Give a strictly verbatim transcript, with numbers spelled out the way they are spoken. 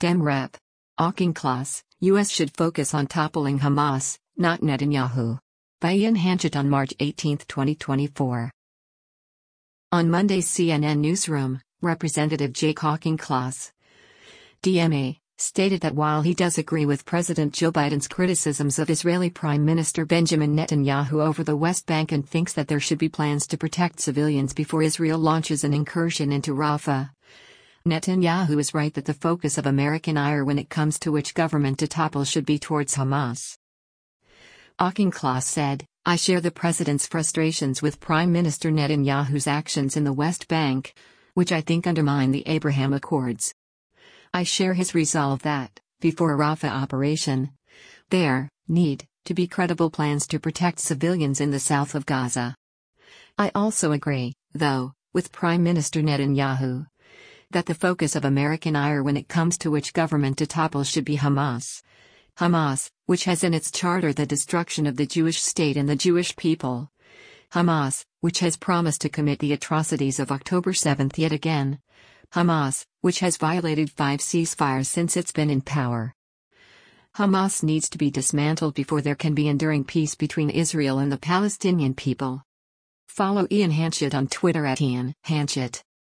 Dem Rep. Auchincloss, U S should focus on toppling Hamas, not Netanyahu. By Ian Hanchett on March eighteenth, twenty twenty-four. On Monday's C N N newsroom, Representative Jake Auchincloss, D M A, stated that while he does agree with President Joe Biden's criticisms of Israeli Prime Minister Benjamin Netanyahu over the West Bank and thinks that there should be plans to protect civilians before Israel launches an incursion into Rafah, Netanyahu is right that the focus of American ire when it comes to which government to topple should be towards Hamas. Auchincloss said, "I share the president's frustrations with Prime Minister Netanyahu's actions in the West Bank, which I think undermine the Abraham Accords. I share his resolve that, before a Rafah operation, there need to be credible plans to protect civilians in the south of Gaza. I also agree, though, with Prime Minister Netanyahu, that the focus of American ire when it comes to which government to topple should be Hamas. Hamas, which has in its charter the destruction of the Jewish state and the Jewish people. Hamas, which has promised to commit the atrocities of October seventh yet again. Hamas, which has violated five ceasefires since it's been in power. Hamas needs to be dismantled before there can be enduring peace between Israel and the Palestinian people." Follow Ian Hanchett on Twitter at Ian Hanchett.